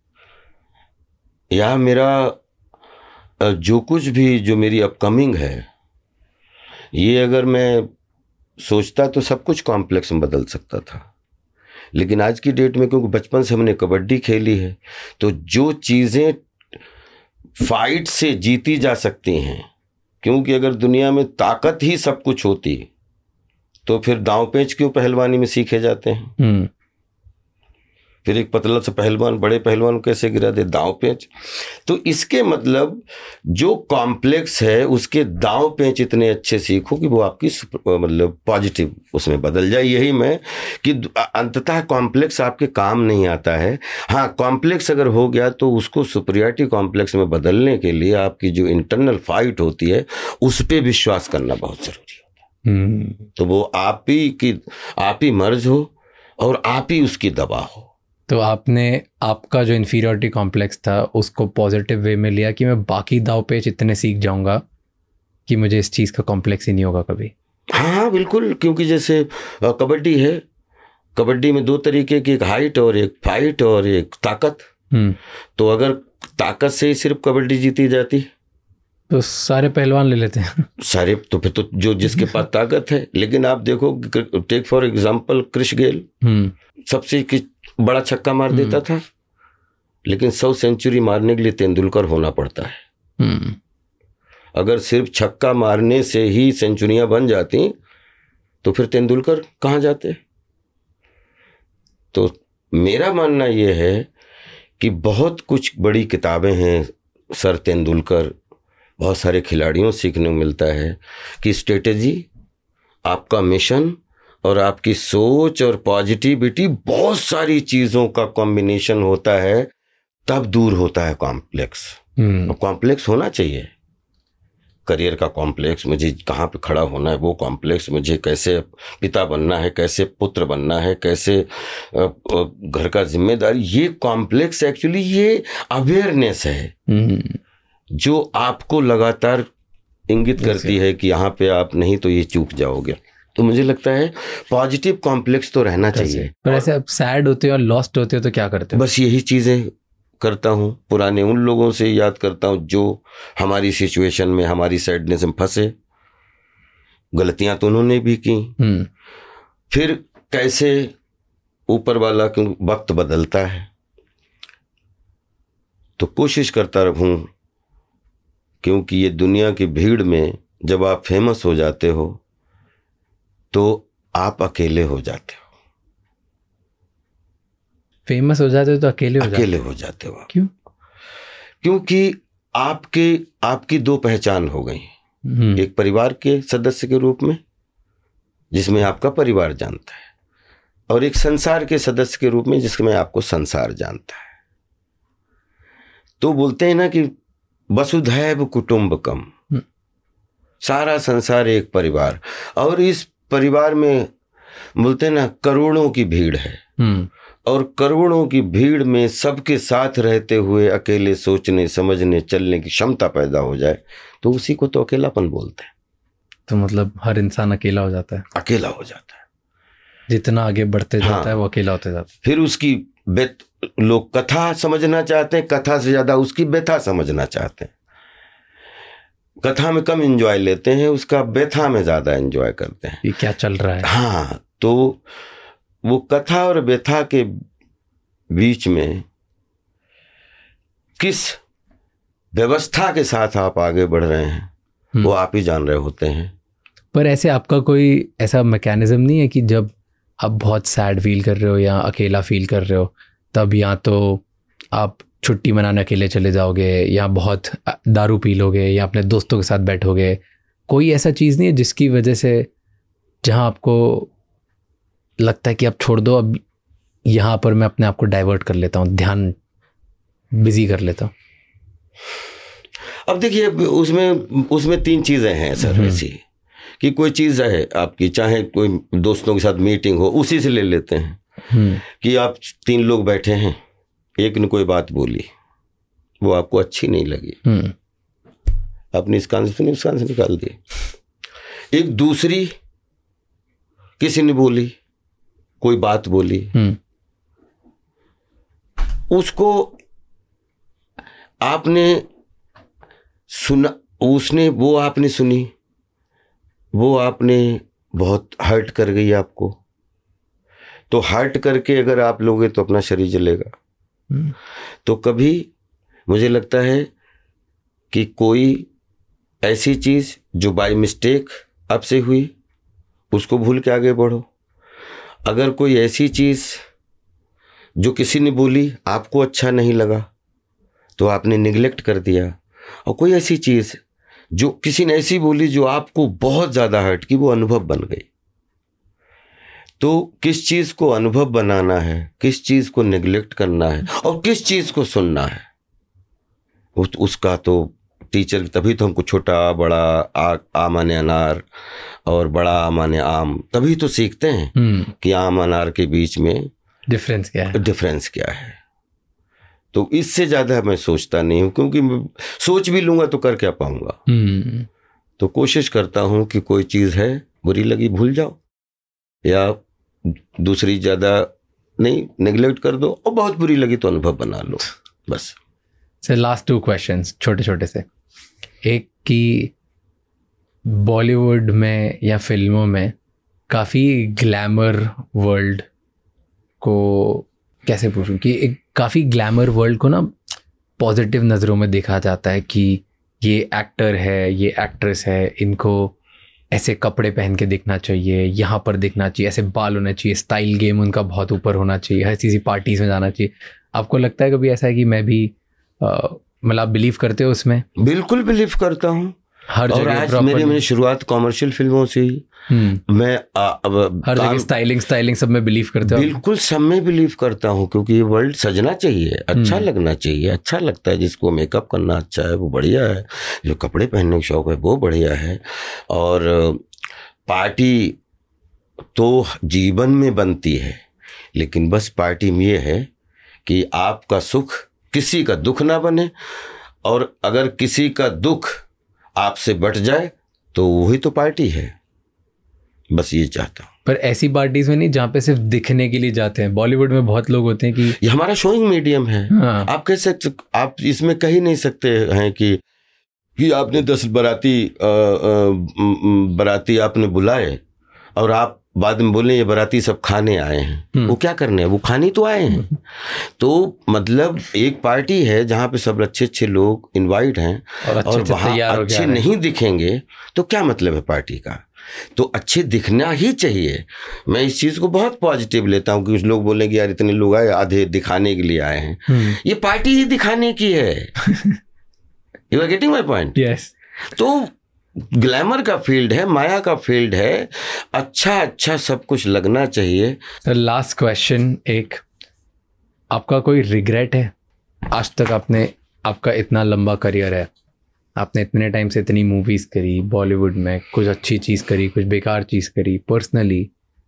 B: या मेरा जो कुछ भी जो मेरी अपकमिंग है, ये अगर मैं सोचता तो सब कुछ कॉम्प्लेक्स में बदल सकता था। लेकिन आज की डेट में क्योंकि बचपन से हमने कबड्डी खेली है, तो जो चीज़ें फाइट से जीती जा सकती हैं, क्योंकि अगर दुनिया में ताकत ही सब कुछ होती तो फिर दांव पेच क्यों पहलवानी में सीखे जाते हैं। फिर एक पतला सा पहलवान बड़े पहलवान कैसे गिरा दे, दांव पेंच। तो इसके मतलब जो कॉम्प्लेक्स है उसके दांव पेंच इतने अच्छे सीखो कि वो आपकी मतलब पॉजिटिव उसमें बदल जाए। यही मैं कि अंततः कॉम्प्लेक्स आपके काम नहीं आता है। हाँ, कॉम्प्लेक्स अगर हो गया तो उसको सुपरियरिटी कॉम्प्लेक्स में बदलने के लिए आपकी जो इंटरनल फाइट होती है उस पर विश्वास करना बहुत जरूरी होता है। hmm. तो वो आप ही की आप ही मर्ज हो और आप ही उसकी दवा हो।
A: तो आपने आपका जो इन्फीरियरिटी कॉम्प्लेक्स था उसको पॉजिटिव वे में लिया कि मैं बाकी दाव पेच इतने सीख जाऊंगा कि मुझे इस चीज़ का कॉम्प्लेक्स ही नहीं होगा कभी।
B: हाँ बिल्कुल, क्योंकि जैसे कबड्डी है, कबड्डी में दो तरीके की, एक हाइट और एक फाइट और एक ताकत। तो अगर ताकत से ही सिर्फ कबड्डी जीती जाती
A: तो सारे पहलवान ले लेते हैं
B: सारे, तो फिर तो जो जिसके पास ताकत है। लेकिन आप देखो, take for example Chris Gayle, सबसे बड़ा छक्का मार देता था, लेकिन सौ सेंचुरी मारने के लिए तेंदुलकर होना पड़ता है। अगर सिर्फ छक्का मारने से ही सेंचुरियां बन जाती तो फिर तेंदुलकर कहाँ जाते। तो मेरा मानना यह है कि बहुत कुछ बड़ी किताबें हैं सर तेंदुलकर, बहुत सारे खिलाड़ियों से सीखने को मिलता है कि स्ट्रेटेजी, आपका मिशन और आपकी सोच और पॉजिटिविटी, बहुत सारी चीज़ों का कॉम्बिनेशन होता है, तब दूर होता है कॉम्प्लेक्स। कॉम्प्लेक्स होना चाहिए, करियर का कॉम्प्लेक्स, मुझे कहाँ पे खड़ा होना है वो कॉम्प्लेक्स, मुझे कैसे पिता बनना है, कैसे पुत्र बनना है, कैसे घर का जिम्मेदारी, ये कॉम्प्लेक्स एक्चुअली ये अवेयरनेस है जो आपको लगातार इंगित करती है कि यहाँ पे आप नहीं तो ये चूक जाओगे। तो मुझे लगता है पॉजिटिव कॉम्प्लेक्स तो रहना चाहिए।
A: पर ऐसे आप सैड होते हो और लॉस्ट होते हो तो क्या करते हो?
B: बस यही चीज़ें करता हूँ, पुराने उन लोगों से याद करता हूँ जो हमारी सिचुएशन में, हमारी सैडनेस में फंसे, गलतियां तो उन्होंने भी की, फिर कैसे ऊपर वाला क्यों वक्त बदलता है। तो कोशिश करता रहूं, क्योंकि ये दुनिया की भीड़ में जब आप फेमस हो जाते हो तो आप अकेले हो जाते हो।
A: फेमस हो जाते हो तो अकेले हो
B: अकेले
A: जाते
B: हो जाते हो।
A: क्यों?
B: क्योंकि आपके आपकी दो पहचान हो गई, एक परिवार के सदस्य के रूप में जिसमें आपका परिवार जानता है, और एक संसार के सदस्य के रूप में जिसमें आपको संसार जानता है। तो बोलते हैं ना कि वसुधैव कुटुंबकम, सारा संसार एक परिवार, और इस परिवार में बोलते हैं ना करोड़ों की भीड़ है, और करोड़ों की भीड़ में सबके साथ रहते हुए अकेले सोचने समझने चलने की क्षमता पैदा हो जाए तो उसी को तो अकेलापन बोलते हैं।
A: तो मतलब हर इंसान अकेला हो जाता है,
B: अकेला हो जाता है, जितना
A: जितना आगे बढ़ते जाता हाँ, है वो अकेला होते जाता है।
B: फिर उसकी बेत लोग कथा समझना चाहते हैं, कथा से ज्यादा उसकी व्यथा समझना चाहते हैं। कथा में कम एंजॉय लेते हैं, उसका व्यथा में ज्यादा एंजॉय करते हैं,
A: ये क्या चल रहा है।
B: हाँ, तो वो कथा और व्यथा के बीच में किस व्यवस्था के साथ आप आगे बढ़ रहे हैं वो आप ही जान रहे होते हैं।
A: पर ऐसे आपका कोई ऐसा मैकेनिज्म नहीं है कि जब आप बहुत सैड फील कर रहे हो या अकेला फील कर रहे हो तब या तो आप छुट्टी मनाने अकेले चले जाओगे या बहुत दारू पी लोगे या अपने दोस्तों के साथ बैठोगे? कोई ऐसा चीज़ नहीं है जिसकी वजह से जहाँ आपको लगता है कि अब छोड़ दो, अब यहाँ पर मैं अपने आप को डाइवर्ट कर लेता हूँ, ध्यान बिजी कर लेता हूँ?
B: अब देखिए, उसमें उसमें तीन चीज़ें हैं सर ऐसी कि कोई चीज़ है आपकी, चाहे कोई दोस्तों के साथ मीटिंग हो, उसी से ले लेते हैं कि आप तीन लोग बैठे हैं, एक ने कोई बात बोली वो आपको अच्छी नहीं लगी, आपने इस कान से सुनी उस कान से निकाल दी। एक दूसरी किसी ने बोली, कोई बात बोली, उसको आपने सुना, उसने वो आपने सुनी, वो आपने बहुत हर्ट कर गई आपको। तो हर्ट करके अगर आप लोगे तो अपना शरीर जलेगा। तो कभी मुझे लगता है कि कोई ऐसी चीज़ जो बाय मिस्टेक आपसे हुई उसको भूल के आगे बढ़ो। अगर कोई ऐसी चीज़ जो किसी ने बोली आपको अच्छा नहीं लगा तो आपने निगलेक्ट कर दिया, और कोई ऐसी चीज़ जो किसी ने ऐसी बोली जो आपको बहुत ज़्यादा हर्ट की, वो अनुभव बन गई। तो किस चीज़ को अनुभव बनाना है, किस चीज़ को निगलेक्ट करना है और किस चीज़ को सुनना है, उस, उसका तो टीचर, तभी तो हमको छोटा बड़ा आ, आ माने अनार और बड़ा आ माने आम, तभी तो सीखते हैं कि आम अनार के बीच में
A: डिफरेंस क्या है,
B: डिफरेंस क्या है। तो इससे ज़्यादा मैं सोचता नहीं हूँ, क्योंकि सोच भी लूँगा तो कर क्या पाऊँगा। तो कोशिश करता हूँ कि कोई चीज़ है बुरी लगी भूल जाओ, या दूसरी ज़्यादा नहीं नेगलेक्ट कर दो, और बहुत बुरी लगी तो अनुभव बना लो, बस।
A: सर लास्ट टू क्वेश्चंस छोटे छोटे से। एक कि बॉलीवुड में या फिल्मों में काफ़ी ग्लैमर वर्ल्ड को, कैसे पूछूं, कि एक काफ़ी ग्लैमर वर्ल्ड को ना पॉजिटिव नज़रों में देखा जाता है कि ये एक्टर है, ये एक्ट्रेस है, इनको ऐसे कपड़े पहन के दिखना चाहिए, यहाँ पर दिखना चाहिए, ऐसे बाल होना चाहिए, स्टाइल गेम उनका बहुत ऊपर होना चाहिए, हर चीज़ पार्टीज़ में जाना चाहिए। आपको लगता है कभी ऐसा है कि मैं भी मतलब आप बिलीव करते हो उसमें?
B: बिल्कुल बिलीव करता हूँ।
A: हर
B: और आज मेरी मेरी शुरुआत कॉमर्शियल फिल्मों से ही, मैं आ, अब
A: हर जगह स्टाइलिंग स्टाइलिंग सब में बिलीव करते हो?
B: बिल्कुल सब में बिलीव करता हूँ, क्योंकि ये वर्ल्ड सजना चाहिए, अच्छा लगना चाहिए। अच्छा लगता है जिसको मेकअप करना अच्छा है वो बढ़िया है, जो कपड़े पहनने का शौक है वो बढ़िया है। और पार्टी तो जीवन में बनती है, लेकिन बस पार्टी में ये है कि आपका सुख किसी का दुख ना बने, और अगर किसी का दुख आपसे बट जाए तो वही तो पार्टी है। बस ये चाहता हूँ।
A: पर ऐसी पार्टीज में नहीं जहाँ पे सिर्फ दिखने के लिए जाते हैं। बॉलीवुड में बहुत लोग होते हैं कि
B: ये हमारा शोइंग मीडियम है। हाँ। आप कह सकते, आप इसमें कह ही नहीं सकते हैं कि कि आपने दस बाराती बाराती आपने बुलाए और आप बाद में बोले ये बाराती सब खाने आए हैं। वो क्या करने हैं, वो खाने तो आए हैं। तो मतलब एक पार्टी है जहाँ पे सब अच्छे अच्छे लोग इनवाइट हैं, और, और वहाँ अच्छे नहीं दिखेंगे तो क्या मतलब है पार्टी का। तो अच्छे दिखना ही चाहिए। मैं इस चीज़ को बहुत पॉजिटिव लेता हूँ कि कुछ लोग बोलेंगे यार इतने लोग आए, आधे दिखाने के लिए आए हैं। ये पार्टी ही दिखाने की है। You are getting my point?
A: Yes.
B: तो ग्लैमर का फील्ड है, माया का फील्ड है, अच्छा अच्छा सब कुछ लगना चाहिए।
A: सर लास्ट क्वेश्चन, एक आपका कोई रिग्रेट है आज तक? आपने, आपका इतना लंबा करियर है, आपने इतने टाइम से इतनी मूवीज़ करी, बॉलीवुड में कुछ अच्छी चीज़ करी, कुछ बेकार चीज़ करी, पर्सनली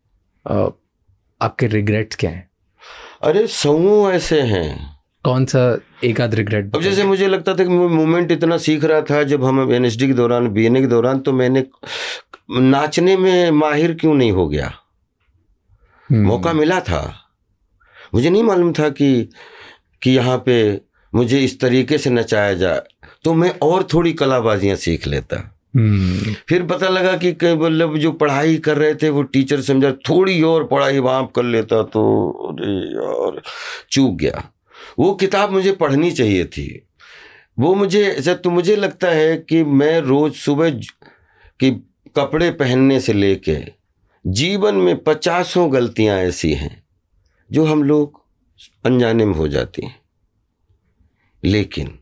A: आपके रिग्रेट्स क्या हैं?
B: अरे सौ ऐसे हैं।
A: कौन सा एक आध रिग्रेट?
B: अब जैसे मुझे लगता था कि मैं मूवमेंट इतना सीख रहा था जब हम एन एस डी के दौरान, बी एन ए के दौरान, तो मैंने नाचने में माहिर क्यों नहीं हो गया? मौका मिला था, मुझे नहीं मालूम था कि कि यहाँ पे मुझे इस तरीके से नचाया जाए, तो मैं और थोड़ी कलाबाजियाँ सीख लेता। फिर पता लगा कि मतलब जो पढ़ाई कर रहे थे वो टीचर समझा, थोड़ी और पढ़ाई वहाँ कर लेता तो अरे यार चूक गया। वो किताब मुझे पढ़नी चाहिए थी। वो मुझे ऐसा, तो मुझे लगता है कि मैं रोज़ सुबह कि कपड़े पहनने से लेके जीवन में पचासों गलतियां ऐसी हैं जो हम लोग अनजाने में हो जाती हैं, लेकिन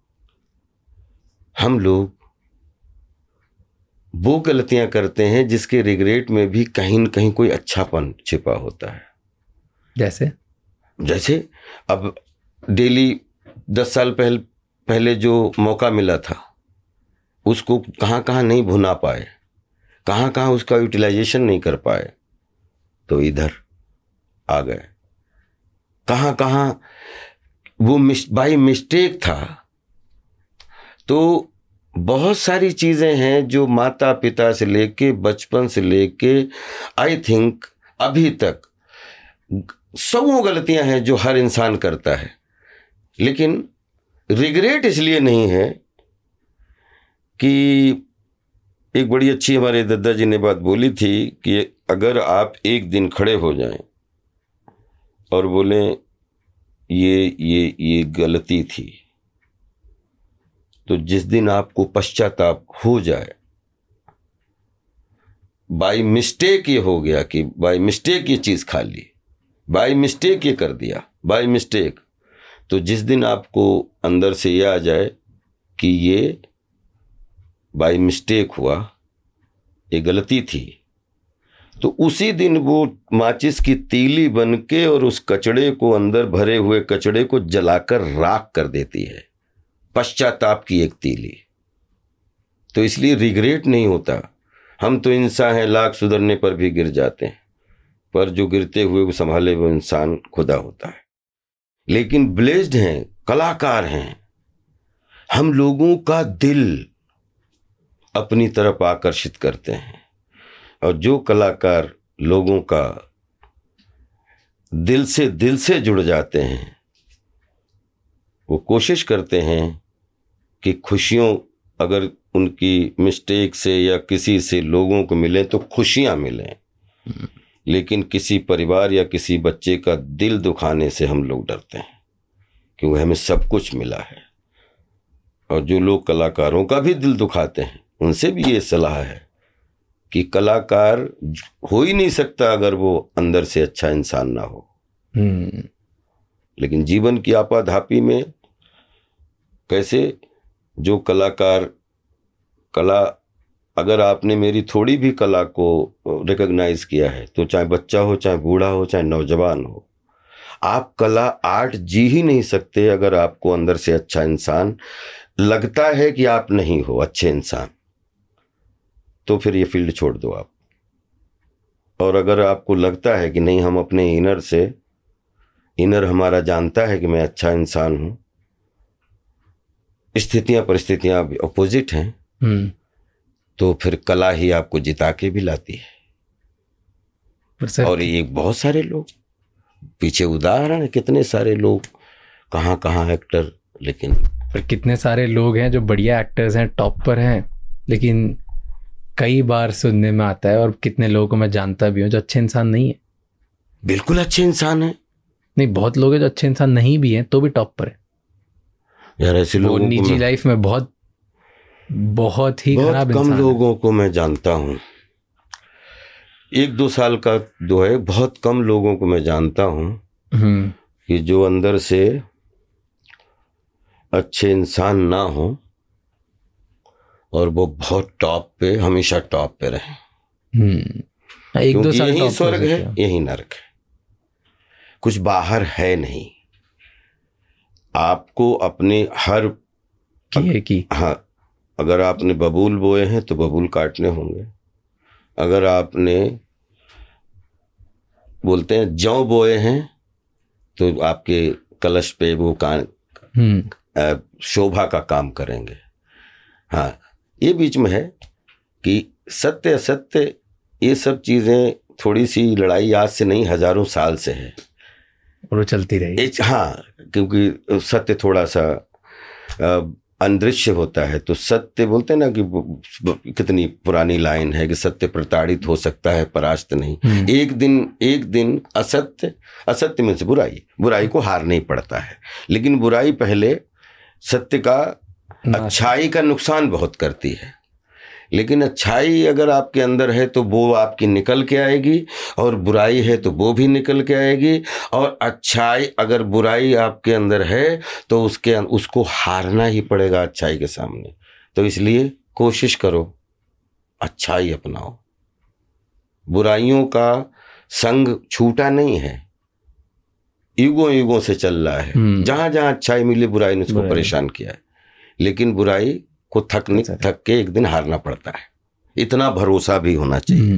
B: हम लोग वो गलतियां करते हैं जिसके रिग्रेट में भी कहीं न कहीं कोई अच्छापन छिपा होता है।
A: जैसे
B: जैसे अब डेली दस साल पहले पहले जो मौका मिला था उसको कहाँ कहाँ नहीं भुना पाए, कहाँ कहाँ उसका यूटिलाइजेशन नहीं कर पाए, तो इधर आ गए। कहाँ कहाँ वो मिस बाई मिस्टेक था। तो बहुत सारी चीज़ें हैं जो माता पिता से लेके बचपन से लेके आई थिंक अभी तक सौ गलतियां हैं जो हर इंसान करता है, लेकिन रिग्रेट इसलिए नहीं है कि एक बड़ी अच्छी हमारे दादाजी ने बात बोली थी कि अगर आप एक दिन खड़े हो जाएं और बोलें ये ये ये गलती थी, तो जिस दिन आपको पश्चाताप हो जाए, बाय मिस्टेक ये हो गया कि बाय मिस्टेक ये चीज़ खा ली, बाय मिस्टेक ये कर दिया, बाय मिस्टेक। तो जिस दिन आपको अंदर से ये आ जाए कि ये बाय मिस्टेक हुआ, ये गलती थी, तो उसी दिन वो माचिस की तीली बनके और उस कचड़े को, अंदर भरे हुए कचड़े को जलाकर राख कर देती है। पश्चाताप की एक तीली। तो इसलिए रिग्रेट नहीं होता। हम तो इंसान हैं, लाख सुधरने पर भी गिर जाते हैं, पर जो गिरते हुए को संभाले वो इंसान खुदा होता है। लेकिन ब्लेस्ड हैं, कलाकार हैं, हम लोगों का दिल अपनी तरफ आकर्षित करते हैं। और जो कलाकार लोगों का दिल से दिल से जुड़ जाते हैं, वो कोशिश करते हैं कि खुशियों अगर उनकी मिस्टेक से या किसी से लोगों को मिले तो खुशियां मिलें, लेकिन किसी परिवार या किसी बच्चे का दिल दुखाने से हम लोग डरते हैं, क्योंकि हमें सब कुछ मिला है। और जो लोग कलाकारों का भी दिल दुखाते हैं, उनसे भी ये सलाह है कि कलाकार हो ही नहीं सकता अगर वो अंदर से अच्छा इंसान ना हो। लेकिन जीवन की आपाधापी में कैसे जो कलाकार कला, अगर आपने मेरी थोड़ी भी कला को रिकॉग्नाइज किया है, तो चाहे बच्चा हो, चाहे बूढ़ा हो, चाहे नौजवान हो, आप कला आर्ट जी ही नहीं सकते अगर आपको अंदर से अच्छा इंसान लगता है कि आप नहीं हो अच्छे इंसान, तो फिर ये फील्ड छोड़ दो आप। और अगर आपको लगता है कि नहीं, हम अपने इनर से, इनर हमारा जानता है कि मैं अच्छा इंसान हूं, स्थितियां परिस्थितियां अपोजिट हैं, तो फिर कला ही आपको जिता के भी लाती है। और ये बहुत सारे लोग पीछे उदाहरण है, कितने सारे लोग, कहाँ कहाँ एक्टर, लेकिन
A: पर कितने सारे लोग हैं जो बढ़िया एक्टर्स हैं, टॉप पर हैं, लेकिन कई बार सुनने में आता है, और कितने लोगों को मैं जानता भी हूँ जो अच्छे इंसान नहीं है।
B: बिल्कुल अच्छे इंसान है।
A: नहीं, बहुत लोग हैं जो अच्छे इंसान नहीं भी हैं तो भी टॉप पर है
B: यार। ऐसे लोगों को
A: निजी लाइफ में बहुत बहुत ही खराब
B: बहुत कम
A: इंसान
B: लोगों को मैं जानता हूँ, एक दो साल का जो है, बहुत कम लोगों को मैं जानता हूँ कि जो अंदर से अच्छे इंसान ना हो और वो बहुत टॉप पे, हमेशा टॉप पे रहे।
A: एक दो साल
B: यही स्वर्ग है, यही नरक है, कुछ बाहर है नहीं। आपको अपने हर
A: की, की।
B: हाँ, अगर आपने बबूल बोए हैं तो बबूल काटने होंगे। अगर आपने, बोलते हैं, जौ बोए हैं तो आपके कलश पे वो कान शोभा का काम करेंगे। हाँ, ये बीच में है कि सत्य असत्य, ये सब चीजें, थोड़ी सी लड़ाई आज से नहीं, हजारों साल से है
A: और वो चलती रही।
B: हाँ, क्योंकि सत्य थोड़ा सा अदृश्य होता है। तो सत्य, बोलते हैं ना कि कितनी पुरानी लाइन है कि सत्य प्रताड़ित हो सकता है, परास्त नहीं। एक दिन एक दिन असत्य, असत्य में से बुराई, बुराई को हार नहीं पड़ता है, लेकिन बुराई पहले सत्य का, अच्छाई का नुकसान बहुत करती है। लेकिन अच्छाई अगर आपके अंदर है तो वो आपकी निकल के आएगी, और बुराई है तो वो भी निकल के आएगी। और अच्छाई, अगर बुराई आपके अंदर है तो उसके उसको हारना ही पड़ेगा अच्छाई के सामने। तो इसलिए कोशिश करो, अच्छाई अपनाओ। बुराइयों का संग छूटा नहीं है, युगों युगों से चल रहा है। जहां जहां अच्छाई मिली, बुराई ने उसको परेशान किया है, लेकिन बुराई को थक नहीं थक के एक दिन हारना पड़ता है। इतना भरोसा भी होना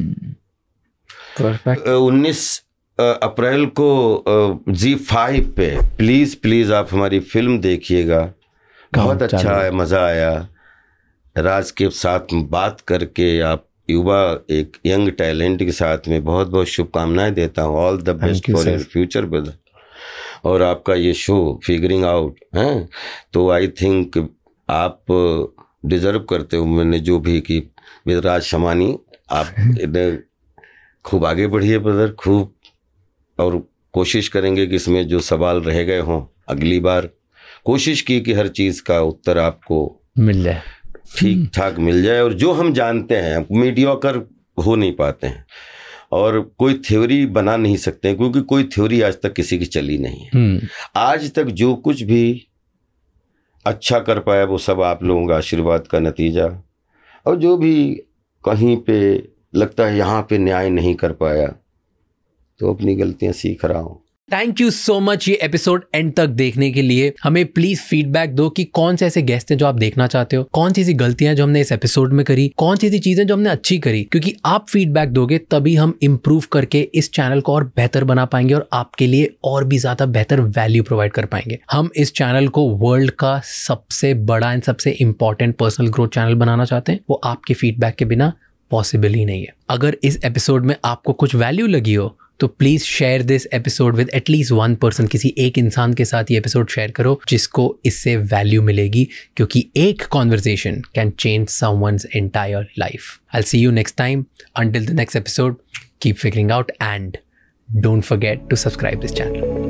B: चाहिए। उन्नीस अप्रैल को जी फाइव पे प्लीज प्लीज आप हमारी फिल्म देखिएगा, बहुत अच्छा है, मजा आया। राज के साथ बात करके, आप युवा एक यंग टैलेंट के साथ में बहुत बहुत शुभकामनाएं देता हूँ। All the best for your future brother. और आपका ये शो फिगरिंग आउट है, तो आई थिंक आप डिजर्व करते हो। मैंने जो भी कि विदराज शमानी, आप खूब आगे बढ़िए ब्रदर, खूब। और कोशिश करेंगे कि इसमें जो सवाल रह गए हों, अगली बार कोशिश की कि हर चीज़ का उत्तर आपको
A: मिल जाए,
B: ठीक ठाक मिल जाए। और जो हम जानते हैं, मीडियोकर हो नहीं पाते हैं। और कोई थ्योरी बना नहीं सकते हैं, क्योंकि कोई थ्योरी आज तक किसी की चली नहीं है। आज तक जो कुछ भी अच्छा कर पाया वो सब आप लोगों का आशीर्वाद का नतीजा, और जो भी कहीं पे लगता है यहाँ पे न्याय नहीं कर पाया तो अपनी गलतियां सीख रहा हूँ।
A: थैंक यू सो मच ये एपिसोड एंड तक देखने के लिए। हमें प्लीज फीडबैक दो कि कौन से ऐसे गेस्ट हैं जो आप देखना चाहते हो, कौन सी ऐसी गलतियां जो हमने इस एपिसोड में करी, कौन सी ऐसी चीजें जो हमने अच्छी करी, क्योंकि आप फीडबैक दोगे तभी हम इंप्रूव करके इस चैनल को और बेहतर बना पाएंगे और आपके लिए और भी ज्यादा बेहतर वैल्यू प्रोवाइड कर पाएंगे। हम इस चैनल को वर्ल्ड का सबसे बड़ा एंड सबसे इंपॉर्टेंट पर्सनल ग्रोथ चैनल बनाना चाहते हैं। वो आपके फीडबैक के बिना पॉसिबल ही नहीं है। अगर इस एपिसोड में आपको कुछ वैल्यू लगी हो तो please share this episode with at least one person. किसी एक इंसान के साथ ये एपिसोड शेयर करो जिसको इससे वैल्यू मिलेगी, क्योंकि एक conversation can change someone's entire life. I will see you next time. Until the next episode, keep figuring out and don't forget to subscribe this channel.